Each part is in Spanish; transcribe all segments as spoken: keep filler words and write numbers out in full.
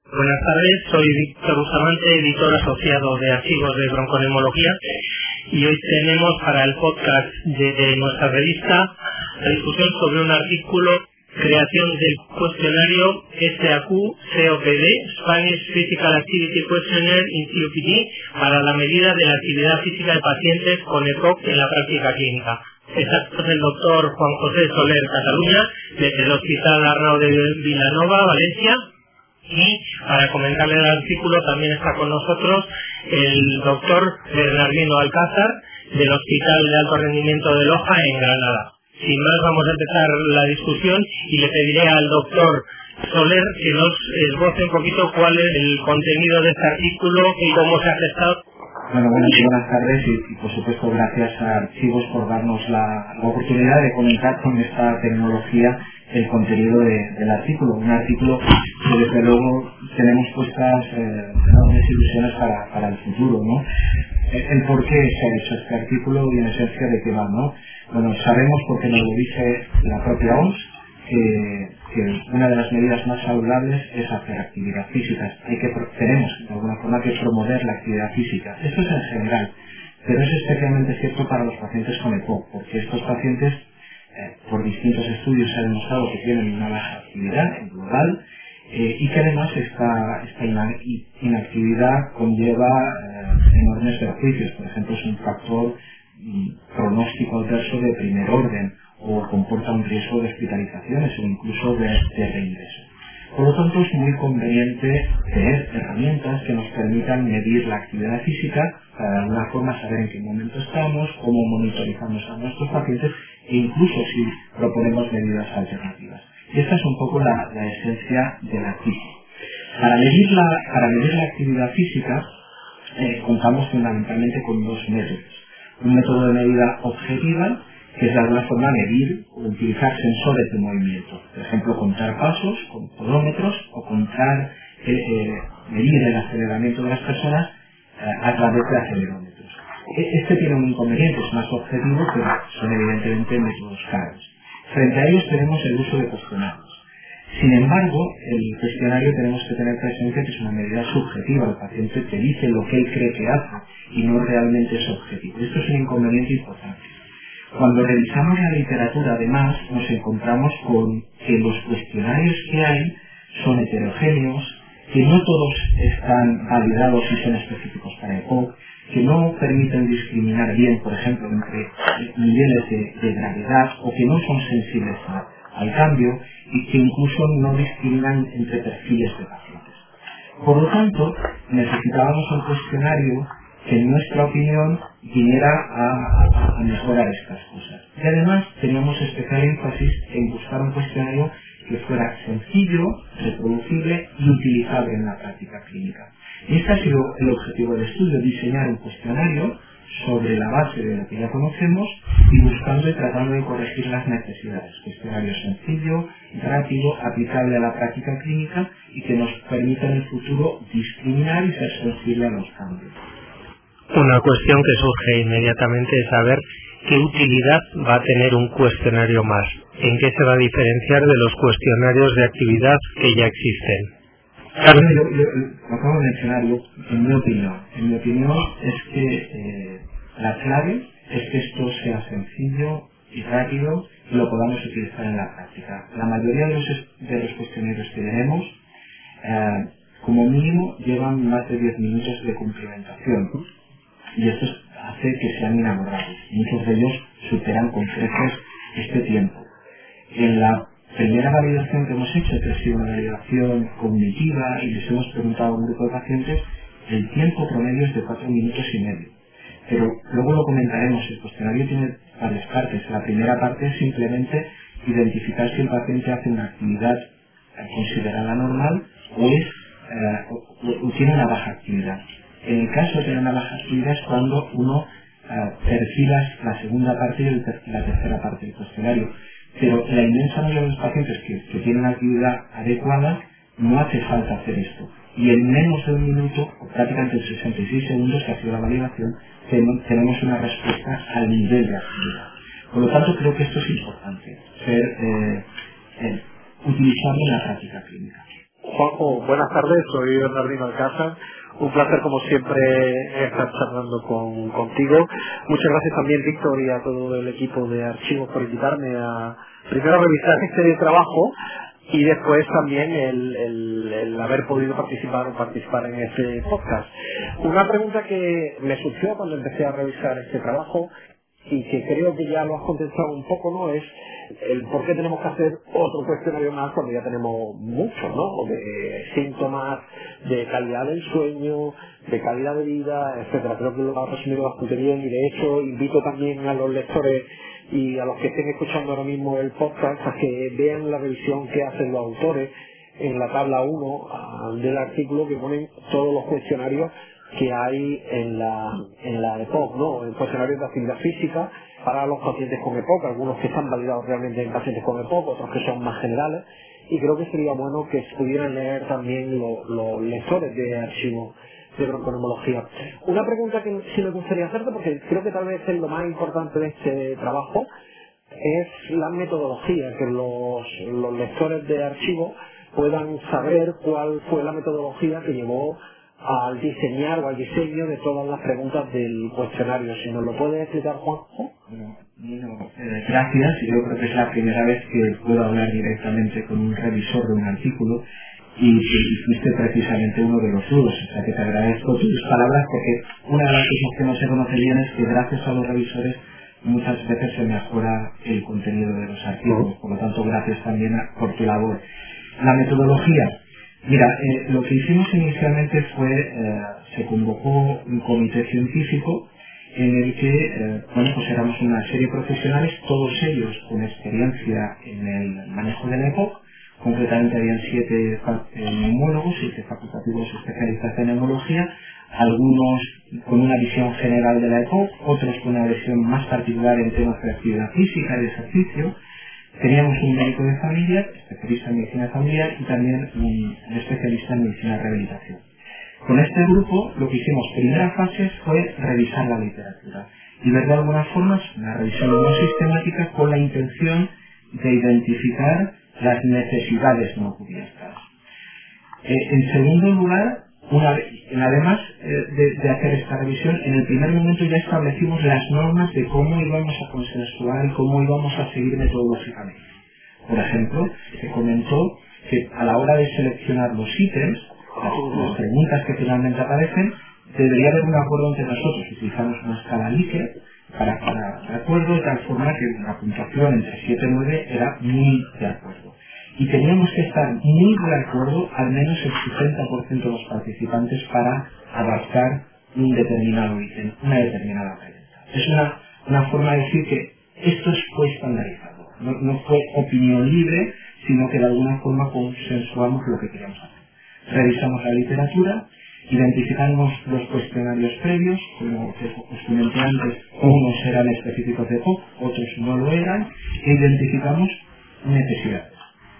Buenas tardes, soy Víctor Bustamante, editor asociado de archivos de bronconeumología, y hoy tenemos para el podcast de, de nuestra revista la discusión sobre un artículo, creación del cuestionario S A Q C O P D, Spanish Physical Activity Questionnaire in C O P D, para la medida de la actividad física de pacientes con E P O C en la práctica clínica. Está el doctor Juan José Soler Cataluña, desde el Hospital Arnau de Vilanova, Valencia. Y para comentarle el artículo también está con nosotros el doctor Bernardino Alcázar, del Hospital de Alto Rendimiento de Loja, en Granada. Sin más, vamos a empezar la discusión y le pediré al doctor Soler que nos esboce un poquito cuál es el contenido de este artículo y cómo se ha gestado. Bueno, buenas, buenas tardes y, y por supuesto gracias a Archivos por darnos la, la oportunidad de comentar con esta tecnología el contenido de, del artículo. Un artículo que desde luego tenemos puestas eh, enormes ilusiones para, para el futuro, ¿no? El, el por qué se ha hecho este artículo y en esencia de qué va, ¿no? Bueno, sabemos, porque nos lo dice la propia O M S, que, que una de las medidas más saludables es hacer actividad física. Hay que, tenemos de alguna forma que promover la actividad física. Esto es en general, pero es especialmente cierto para los pacientes con E P O C, porque estos pacientes, eh, por distintos estudios se ha demostrado que tienen una baja actividad en global, eh, y que además esta, esta inactividad conlleva eh, enormes perjuicios. Por ejemplo, es un factor mm, pronóstico adverso de primer orden, o comporta un riesgo de hospitalizaciones o incluso de, de reingreso. Por lo tanto, es muy conveniente tener herramientas que nos permitan medir la actividad física para de alguna forma saber en qué momento estamos, cómo monitorizamos a nuestros pacientes e incluso si proponemos medidas alternativas. Y esta es un poco la, la esencia del artículo. Para medir la, para medir la actividad física eh, contamos fundamentalmente con dos métodos. Un método de medida objetiva, que es de alguna forma medir o utilizar sensores de movimiento. Por ejemplo, contar pasos con podómetros o contar, eh, eh, medir el aceleramiento de las personas eh, a través de acelerómetros. Este tiene un inconveniente, es más objetivo, pero son evidentemente métodos caros. Frente a ellos tenemos el uso de cuestionarios. Sin embargo, el cuestionario tenemos que tener presente que es una medida subjetiva. El paciente te dice lo que él cree que hace y no realmente es objetivo. Esto es un inconveniente importante. Cuando revisamos la literatura, además, nos encontramos con que los cuestionarios que hay son heterogéneos, que no todos están validados y son específicos para E P O C, que no permiten discriminar bien, por ejemplo, entre niveles de, de gravedad, o que no son sensibles a, al cambio, y que incluso no discriminan entre perfiles de pacientes. Por lo tanto, necesitábamos un cuestionario que en nuestra opinión viniera a, a, a mejorar estas cosas. Y además teníamos especial énfasis en buscar un cuestionario que fuera sencillo, reproducible y utilizable en la práctica clínica. Y este ha sido el objetivo del estudio: diseñar un cuestionario sobre la base de lo que ya conocemos y buscando y tratando de corregir las necesidades. Cuestionario sencillo, rápido, aplicable a la práctica clínica y que nos permita en el futuro discriminar y ser sensible a los cambios. Una cuestión que surge inmediatamente es saber qué utilidad va a tener un cuestionario más, en qué se va a diferenciar de los cuestionarios de actividad que ya existen. Claro, yo, yo, lo acabo de mencionar yo, en mi opinión. En mi opinión es que eh, la clave es que esto sea sencillo y rápido y lo podamos utilizar en la práctica. La mayoría de los, de los cuestionarios que tenemos, eh, como mínimo, llevan más de diez minutos de cumplimentación. Y esto hace que sean inabordables. Muchos de ellos superan con creces este tiempo. En la primera validación que hemos hecho, que ha sido una validación cognitiva, y les hemos preguntado a un grupo de pacientes, el tiempo promedio es de cuatro minutos y medio. Pero luego lo comentaremos, el cuestionario tiene varias partes. La primera parte es simplemente identificar si el paciente hace una actividad considerada normal o, es, eh, o, o tiene una baja actividad. En el caso de tener una baja actividad es cuando uno uh, perfila la segunda parte y el ter la tercera parte del cuestionario. Pero la inmensa mayoría de los pacientes que, que tienen una actividad adecuada no hace falta hacer esto. Y en menos de un minuto, o prácticamente en sesenta y seis segundos, que ha sido la validación, tenemos una respuesta al nivel de actividad. Por lo tanto, creo que esto es importante, ser eh, eh, utilizarlo en la práctica clínica. Juanjo, buenas tardes, soy Bernardino Alcázar. Un placer, como siempre, estar charlando con, contigo. Muchas gracias también, Víctor, y a todo el equipo de Archivos por invitarme a, primero, a revisar este trabajo y después también el, el, el haber podido participar o participar en este podcast. Una pregunta que me surgió cuando empecé a revisar este trabajo y que creo que ya lo has contestado un poco, ¿no? Es el por qué tenemos que hacer otro cuestionario más cuando ya tenemos muchos, ¿no? De síntomas, de calidad del sueño, de calidad de vida, etcétera. Creo que lo ha resumido bastante bien y de hecho invito también a los lectores y a los que estén escuchando ahora mismo el podcast a que vean la revisión que hacen los autores en la tabla uno del artículo, que ponen todos los cuestionarios que hay en la en la EPOC, ¿no? En cuestionarios de actividad física para los pacientes con EPOC, algunos que están validados realmente en pacientes con EPOC, otros que son más generales, y creo que sería bueno que pudieran leer también lo, los lectores de archivos de bronconeumología. Una pregunta que sí me gustaría hacerte, porque creo que tal vez es lo más importante de este trabajo, es la metodología, que los, los lectores de archivos puedan saber cuál fue la metodología que llevó al diseñar o al diseño de todas las preguntas del cuestionario. Si nos lo puede explicar, Juanjo. Bueno, bueno, eh, gracias. Yo creo que es la primera vez que puedo hablar directamente con un revisor de un artículo y que fuiste precisamente uno de los duros. O sea que te agradezco tus palabras, porque una de las cosas que no se conoce bien es que gracias a los revisores muchas veces se mejora el contenido de los artículos. Por lo tanto, gracias también a, por tu labor. La metodología. Mira, eh, lo que hicimos inicialmente fue, eh, se convocó un comité científico en el que, eh, bueno, pues éramos una serie de profesionales, todos ellos con experiencia en el manejo del EPOC. Concretamente habían siete neumólogos y siete facultativos especialistas en neumología, algunos con una visión general de la EPOC, otros con una visión más particular en temas de actividad física y de ejercicio. Teníamos un médico de familia, especialista en medicina familiar, y también un especialista en medicina de rehabilitación. Con este grupo lo que hicimos primera fase fue revisar la literatura y ver de alguna forma una revisión no sistemática con la intención de identificar las necesidades no cubiertas. Eh, en segundo lugar, una, además eh, de, de hacer esta revisión, en el primer momento ya establecimos las normas de cómo íbamos a consensuar y cómo íbamos a seguir metodológicamente. Por ejemplo, se comentó que a la hora de seleccionar los ítems, las, las preguntas que finalmente aparecen, debería haber un acuerdo entre nosotros. Utilizamos una escala Likert para, para de acuerdo, de tal forma que la puntuación entre siete y nueve era muy de acuerdo. Y teníamos que estar muy de acuerdo, al menos el sesenta por ciento de los participantes, para adaptar un determinado ítem, una determinada pregunta. Es una, una forma de decir que esto fue estandarizado, no, no fue opinión libre, sino que de alguna forma consensuamos lo que queríamos hacer. Revisamos la literatura, identificamos los cuestionarios previos, como os comenté antes, unos eran específicos de EPOC, otros no lo eran, e identificamos necesidades.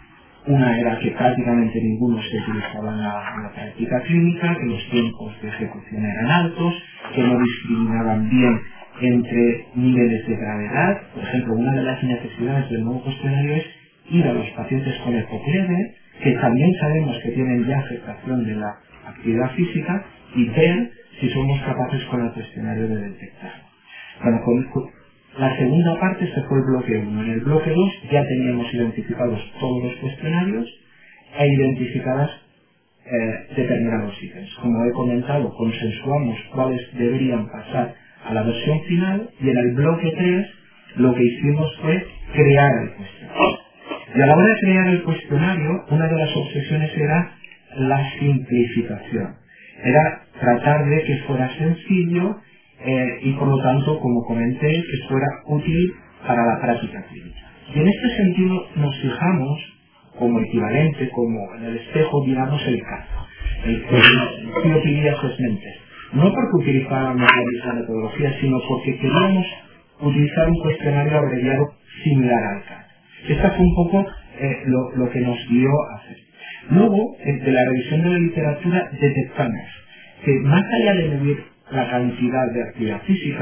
Una era que prácticamente ninguno se utilizaba en la, en la práctica clínica, que los tiempos de ejecución eran altos, que no discriminaban bien entre niveles de gravedad. Por ejemplo, una de las necesidades del nuevo cuestionario es ir a los pacientes con EPOC leve, que también sabemos que tienen ya afectación de la actividad física, y ver si somos capaces con el cuestionario de detectarlo. Bueno, con, con la segunda parte se fue el bloque uno. En el bloque dos ya teníamos identificados todos los cuestionarios e identificadas eh, determinados ítems. Como he comentado, consensuamos cuáles deberían pasar a la versión final, y en el bloque tres lo que hicimos fue crear el cuestionario. Y a la hora de crear el cuestionario, una de las obsesiones era la simplificación. Era tratar de que fuera sencillo eh, y por lo tanto, como comenté, que fuera útil para la práctica clínica. Y en este sentido nos fijamos como equivalente, como en el espejo, digamos, el caso, el, el C O P D Assessment Test. No porque utilizáramos la misma metodología, sino porque queríamos utilizar un cuestionario abreviado similar al caso. Esta fue un poco eh, lo, lo que nos guió a hacer. Luego, entre la revisión de la literatura, detectamos que más allá de medir la cantidad de actividad física,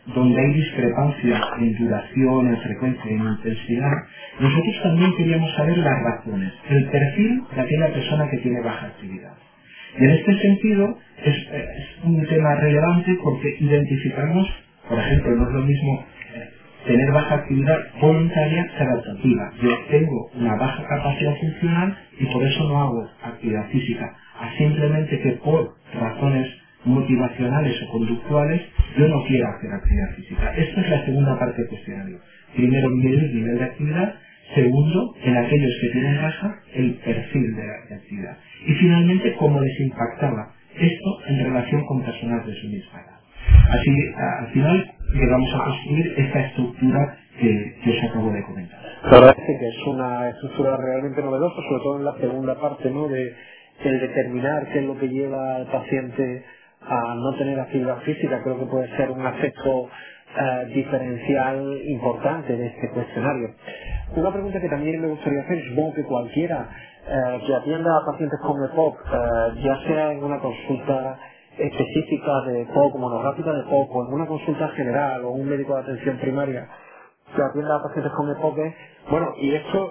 donde hay discrepancia en duración, en frecuencia y en intensidad, nosotros también queríamos saber las razones, el perfil de aquella persona que tiene baja actividad. Y en este sentido es, es un tema relevante porque identificamos, por ejemplo, no es lo mismo eh, tener baja actividad voluntaria que adaptativa. Yo tengo una baja capacidad funcional y por eso no hago actividad física, a simplemente que por razones motivacionales o conductuales yo no quiero hacer actividad física. Esta es la segunda parte del cuestionario. Primero, medir nivel de actividad. Segundo, en aquellos que tienen baja, el perfil de la de actividad. Y finalmente, cómo les impactaba esto en relación con personas de su misma edad. Así, a, al final, llegamos a construir esta estructura que, que os acabo de comentar. La verdad es que es una estructura realmente novedosa, sobre todo en la segunda parte, ¿no? De el determinar qué es lo que lleva al paciente a no tener actividad física. Creo que puede ser un aspecto Uh, diferencial importante de este cuestionario. Una pregunta que también me gustaría hacer, supongo que cualquiera uh, que atienda a pacientes con E P O C, uh, ya sea en una consulta específica de E P O C, monográfica de E P O C, o en una consulta general, o un médico de atención primaria que atienda a pacientes con E P O C, bueno, y esto,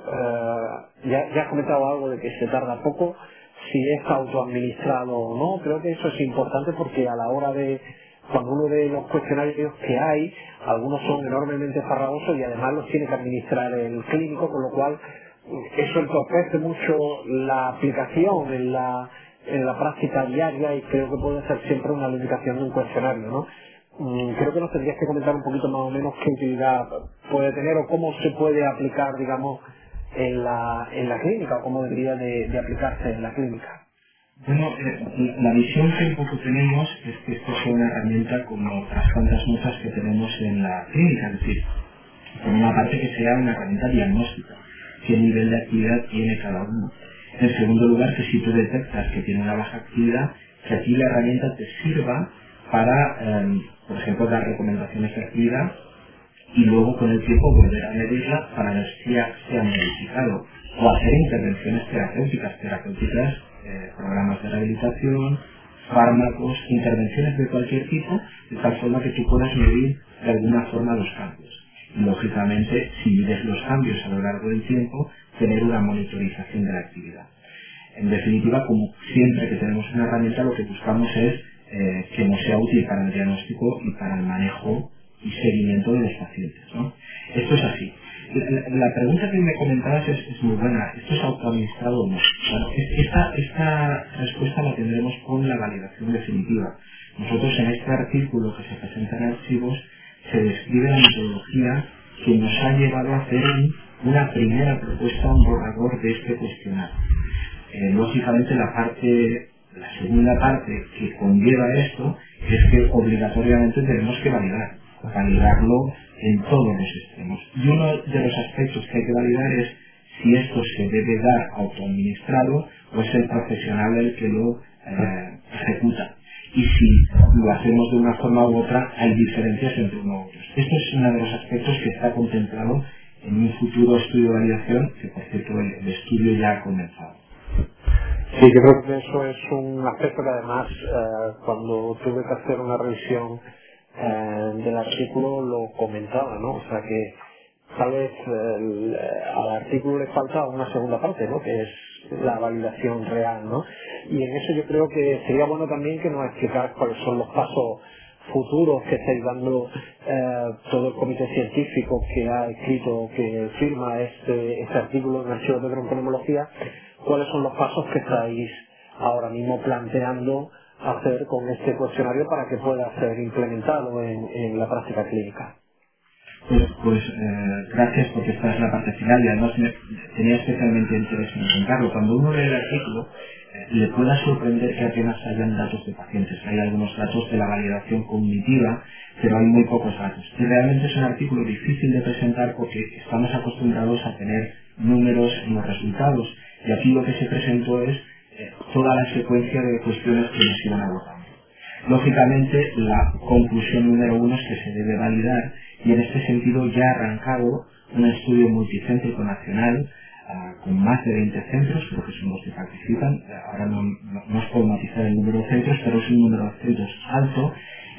uh, ya, ya has comentado algo de que se tarda poco, si es autoadministrado o no, creo que eso es importante porque a la hora de cuando uno ve los cuestionarios que hay, algunos son enormemente farragosos y además los tiene que administrar el clínico, con lo cual eso entorpece mucho la aplicación en la, en la práctica diaria y creo que puede ser siempre una limitación de un cuestionario, ¿no? Creo que nos tendrías que comentar un poquito más o menos qué utilidad puede tener o cómo se puede aplicar, digamos, en la, en la clínica o cómo debería de, de aplicarse en la clínica. Bueno, eh, la visión que un poco tenemos es que esto sea una herramienta como otras tantas muchas que tenemos en la clínica, es decir, por una parte que sea una herramienta diagnóstica, qué nivel de actividad tiene cada uno. En segundo lugar, que si tú detectas que tiene una baja actividad, que aquí la herramienta te sirva para, eh, por ejemplo, dar recomendaciones de actividad y luego con el tiempo volver a medirla para ver si se ha modificado o hacer intervenciones terapéuticas, terapéuticas Eh, programas de rehabilitación, fármacos, intervenciones de cualquier tipo, de tal forma que tú puedas medir de alguna forma los cambios. Y lógicamente, si mides los cambios a lo largo del tiempo, tener una monitorización de la actividad. En definitiva, como siempre que tenemos una herramienta, lo que buscamos es eh, que nos sea útil para el diagnóstico y para el manejo y seguimiento de los pacientes, ¿no? Esto es así. La, la pregunta que me comentabas es, es muy buena. ¿Esto es autoadministrado o no? Bueno, esta, esta respuesta la tendremos con la validación definitiva. Nosotros en este artículo que se presenta en archivos se describe la metodología que nos ha llevado a hacer una primera propuesta, un borrador de este cuestionario. Eh, lógicamente la parte, la segunda parte que conlleva esto es que obligatoriamente tenemos que validar, validarlo en todos los extremos. Y uno de los aspectos que hay que validar es si esto se debe dar autoadministrado o es el profesional el que lo eh, ejecuta. Y si lo hacemos de una forma u otra, hay diferencias entre uno u otro. Esto es uno de los aspectos que está contemplado en un futuro estudio de validación, que por cierto el, el estudio ya ha comenzado. Sí, yo creo que eso es un aspecto que además eh, cuando tuve que hacer una revisión eh, del artículo lo comentaba, ¿no? O sea que tal vez eh, al artículo le falta una segunda parte, ¿no? Que es la validación real, ¿no? Y en eso yo creo que sería bueno también que nos explicaras cuáles son los pasos futuros que estáis dando eh, todo el comité científico que ha escrito, que firma este, este artículo en Archivos de Bronconeumología, cuáles son los pasos que estáis ahora mismo planteando hacer con este cuestionario para que pueda ser implementado en, en la práctica clínica. Pues, pues eh, gracias, porque esta es la parte final y además me, tenía especialmente interés en contarlo. Cuando uno lee el artículo eh, le pueda sorprender que apenas hayan datos de pacientes. Hay algunos datos de la validación cognitiva, pero hay muy pocos datos. Y realmente es un artículo difícil de presentar porque estamos acostumbrados a tener números en los resultados y aquí lo que se presentó es eh, toda la secuencia de cuestiones que nos iban abordando. Lógicamente, la conclusión número uno es que se debe validar y en este sentido ya ha arrancado un estudio multicéntrico nacional uh, con más de veinte centros, creo que son los que participan. Ahora no, no, no os puedo matizar el número de centros, pero es un número de centros alto,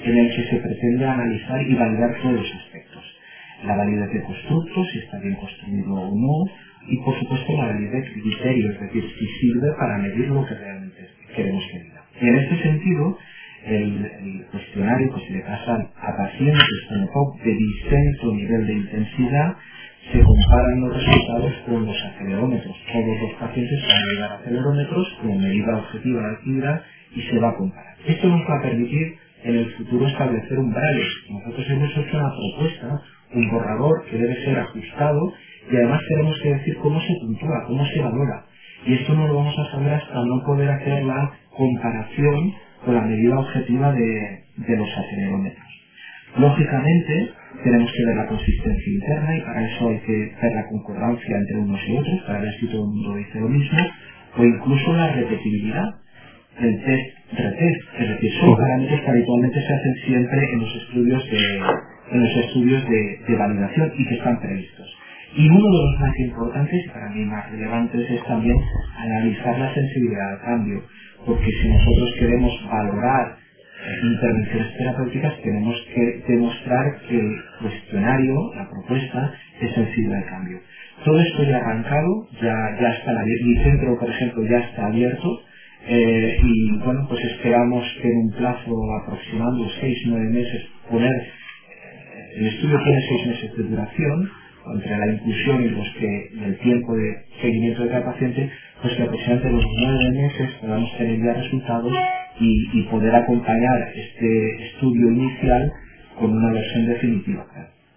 en el que se pretende analizar y validar todos los aspectos. La validez de constructo, si está bien construido o no, y por supuesto la validez de criterios, es decir, si sirve para medir lo que realmente queremos que mida. Y en este sentido, el, el cuestionario que se le pasa a pacientes con E P O C de distinto nivel de intensidad, se comparan los resultados con los acelerómetros. Todos los pacientes van a llevar acelerómetros como medida objetiva de actividad y se va a comparar. Esto nos va a permitir en el futuro establecer umbrales. Nosotros hemos hecho una propuesta, un borrador que debe ser ajustado y además tenemos que decir cómo se puntúa, cómo se valora. Y esto no lo vamos a saber hasta no poder hacer la comparación con la medida objetiva de, de los acelerómetros. Lógicamente, tenemos que ver la consistencia interna y para eso hay que ver la concordancia entre unos y otros, para ver si todo el mundo dice lo mismo, o incluso la repetibilidad, el test retest, es decir, son parámetros que habitualmente se hacen siempre en los estudios de, en los estudios de, de validación y que están previstos. Y uno de los más importantes y para mí más relevantes es también analizar la sensibilidad al cambio, porque si nosotros queremos valorar intervenciones terapéuticas tenemos que demostrar que el cuestionario, la propuesta, es sensible al cambio. Todo esto ya ha arrancado, ya, ya está abierto, mi centro, por ejemplo, ya está abierto eh, y bueno, pues esperamos que en un plazo aproximado de seis o nueve meses poner, eh, el estudio tiene seis meses de duración, entre la inclusión y, los que, y el tiempo de seguimiento de cada paciente, pues que aproximadamente los nueve meses podamos tener ya resultados y, y poder acompañar este estudio inicial con una versión definitiva.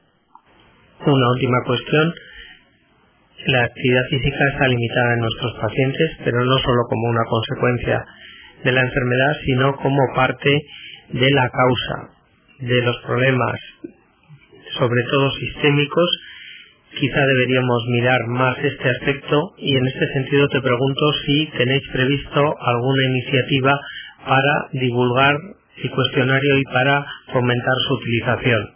Una última cuestión. La actividad física está limitada en nuestros pacientes, pero no solo como una consecuencia de la enfermedad, sino como parte de la causa de los problemas, sobre todo sistémicos. Quizá deberíamos mirar más este aspecto y en este sentido te pregunto si tenéis previsto alguna iniciativa para divulgar el cuestionario y para fomentar su utilización.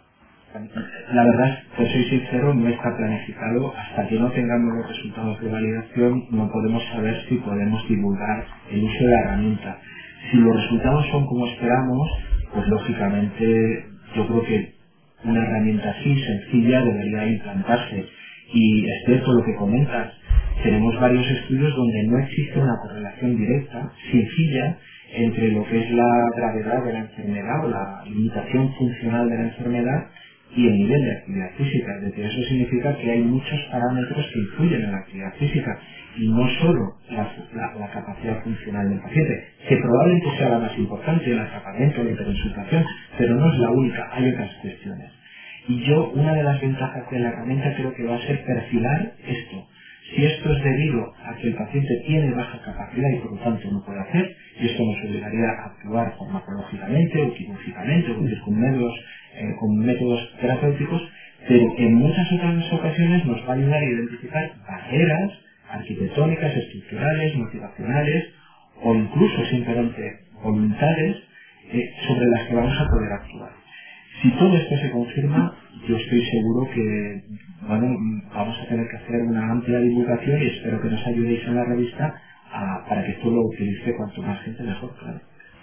La verdad, pues soy sincero, no está planificado. Hasta que no tengamos los resultados de validación no podemos saber si podemos divulgar el uso de la herramienta. Si los resultados son como esperamos, pues lógicamente yo creo que una herramienta así, sencilla, debería implantarse. Y es cierto lo que comentas, tenemos varios estudios donde no existe una correlación directa, sencilla, entre lo que es la gravedad de la enfermedad o la limitación funcional de la enfermedad y el nivel de actividad física. Es decir, eso significa que hay muchos parámetros que influyen en la actividad física y no solo la, la, la capacidad funcional del paciente, que probablemente sea la más importante, el atrapamiento, la hiperconsultación, pero no es la única, hay otras cuestiones. Y yo, una de las ventajas de la herramienta creo que va a ser perfilar esto. Si esto es debido a que el paciente tiene baja capacidad y por lo tanto no puede hacer, y esto nos obligaría a actuar farmacológicamente o quirúrgicamente, o decir, con métodos, eh, con métodos terapéuticos, pero en muchas otras ocasiones nos va a ayudar a identificar barreras arquitectónicas, estructurales, motivacionales o incluso simplemente voluntades eh, sobre las que vamos a poder actuar. Si todo esto se confirma, yo estoy seguro que bueno, vamos a tener que hacer una amplia divulgación y espero que nos ayudéis en la revista a, para que esto lo utilice cuanto más gente mejor, claro.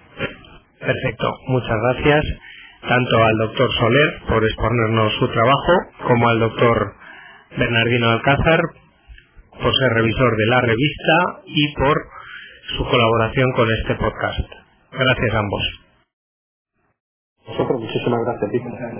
Perfecto, muchas gracias tanto al doctor Soler por exponernos su trabajo como al doctor Bernardino Alcázar por ser revisor de la revista y por su colaboración con este podcast. Gracias a ambos. Nosotros, muchísimas gracias, Víctor.